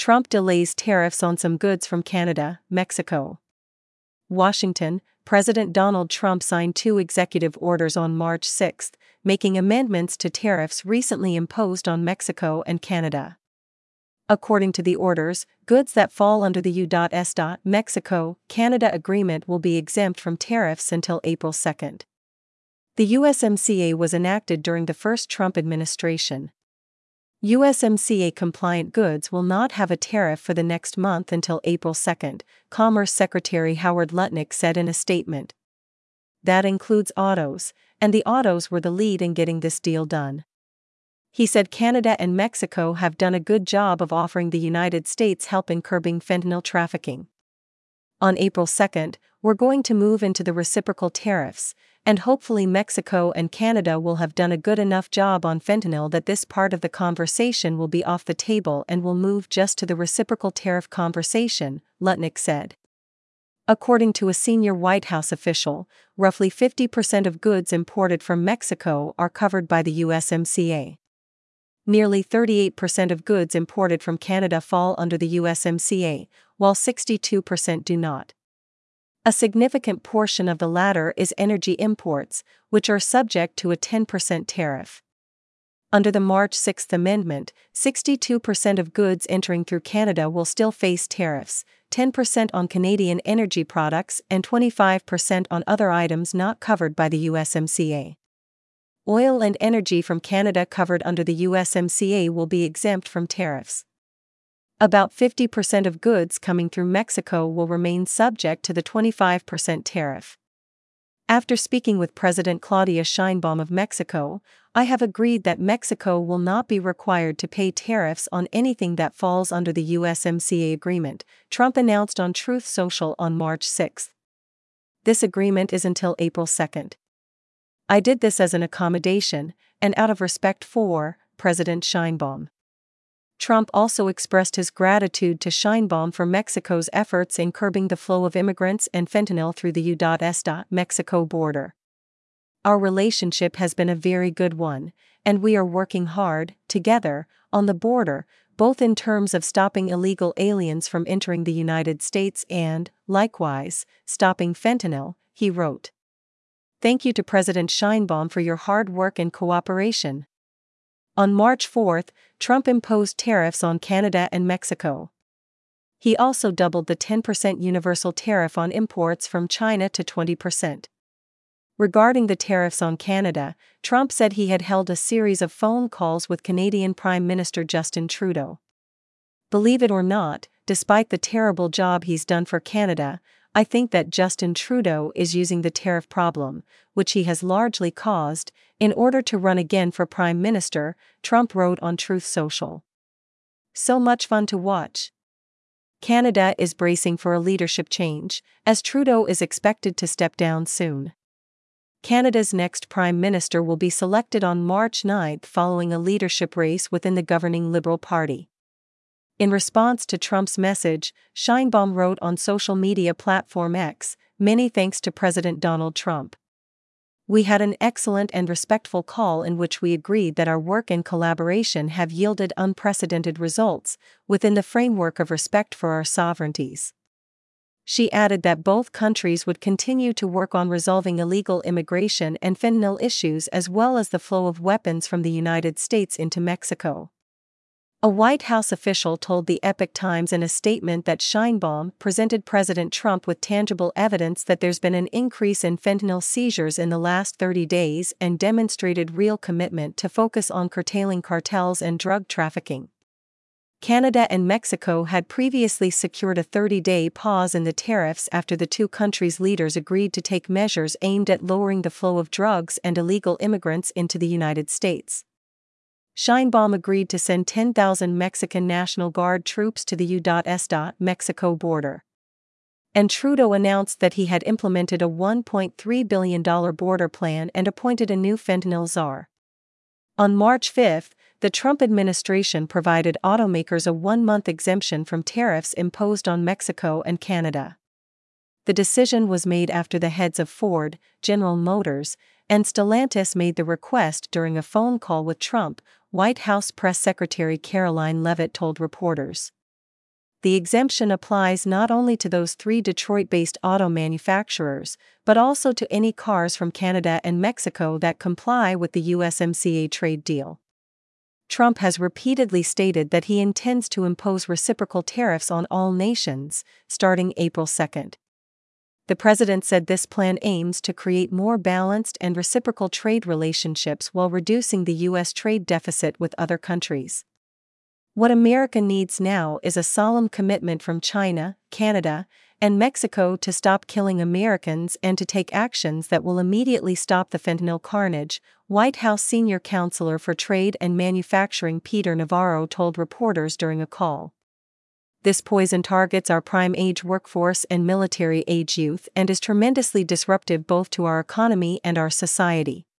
Trump delays tariffs on some goods from Canada, Mexico. Washington, President Donald Trump signed 2 executive orders on March 6, making amendments to tariffs recently imposed on Mexico and Canada. According to the orders, goods that fall under the U.S. Mexico-Canada agreement will be exempt from tariffs until April 2. The USMCA was enacted during the first Trump administration. USMCA-compliant goods will not have a tariff for the next month until April 2, Commerce Secretary Howard Lutnick said in a statement. That includes autos, and the autos were the lead in getting this deal done. He said Canada and Mexico have done a good job of offering the United States help in curbing fentanyl trafficking. On April 2, we're going to move into the reciprocal tariffs, and hopefully Mexico and Canada will have done a good enough job on fentanyl that this part of the conversation will be off the table and will move just to the reciprocal tariff conversation, Lutnick said. According to a senior White House official, roughly 50% of goods imported from Mexico are covered by the USMCA. Nearly 38% of goods imported from Canada fall under the USMCA, while 62% do not. A significant portion of the latter is energy imports, which are subject to a 10% tariff. Under the March 6 amendment, 62% of goods entering through Canada will still face tariffs, 10% on Canadian energy products and 25% on other items not covered by the USMCA. Oil and energy from Canada covered under the USMCA will be exempt from tariffs. About 50% of goods coming through Mexico will remain subject to the 25% tariff. After speaking with President Claudia Sheinbaum of Mexico, I have agreed that Mexico will not be required to pay tariffs on anything that falls under the USMCA agreement, Trump announced on Truth Social on March 6. This agreement is until April 2. I did this as an accommodation, and out of respect for President Sheinbaum. Trump also expressed his gratitude to Sheinbaum for Mexico's efforts in curbing the flow of immigrants and fentanyl through the U.S. Mexico border. Our relationship has been a very good one, and we are working hard, together, on the border, both in terms of stopping illegal aliens from entering the United States and, likewise, stopping fentanyl, he wrote. Thank you to President Sheinbaum for your hard work and cooperation. On March 4, Trump imposed tariffs on Canada and Mexico. He also doubled the 10% universal tariff on imports from China to 20%. Regarding the tariffs on Canada, Trump said he had held a series of phone calls with Canadian Prime Minister Justin Trudeau. Believe it or not, despite the terrible job he's done for Canada, I think that Justin Trudeau is using the tariff problem, which he has largely caused, in order to run again for Prime Minister, Trump wrote on Truth Social. So much fun to watch. Canada is bracing for a leadership change, as Trudeau is expected to step down soon. Canada's next Prime Minister will be selected on March 9 following a leadership race within the governing Liberal Party. In response to Trump's message, Sheinbaum wrote on social media platform X, "Many thanks to President Donald Trump. We had an excellent and respectful call in which we agreed that our work and collaboration have yielded unprecedented results, within the framework of respect for our sovereignties." She added that both countries would continue to work on resolving illegal immigration and fentanyl issues as well as the flow of weapons from the United States into Mexico. A White House official told the Epoch Times in a statement that Sheinbaum presented President Trump with tangible evidence that there's been an increase in fentanyl seizures in the last 30 days and demonstrated real commitment to focus on curtailing cartels and drug trafficking. Canada and Mexico had previously secured a 30-day pause in the tariffs after the two countries' leaders agreed to take measures aimed at lowering the flow of drugs and illegal immigrants into the United States. Sheinbaum agreed to send 10,000 Mexican National Guard troops to the U.S. Mexico border. And Trudeau announced that he had implemented a $1.3 billion border plan and appointed a new fentanyl czar. On March 5, the Trump administration provided automakers a 1-month exemption from tariffs imposed on Mexico and Canada. The decision was made after the heads of Ford, General Motors, and Stellantis made the request during a phone call with Trump, White House Press Secretary Caroline Leavitt told reporters. the exemption applies not only to those 3 Detroit-based auto manufacturers, but also to any cars from Canada and Mexico that comply with the USMCA trade deal. Trump has repeatedly stated that he intends to impose reciprocal tariffs on all nations, starting April 2. The president said this plan aims to create more balanced and reciprocal trade relationships while reducing the U.S. trade deficit with other countries. What America needs now is a solemn commitment from China, Canada, and Mexico to stop killing Americans and to take actions that will immediately stop the fentanyl carnage, White House senior counselor for trade and manufacturing Peter Navarro told reporters during a call. This poison targets our prime-age workforce and military-age youth and is tremendously disruptive both to our economy and our society.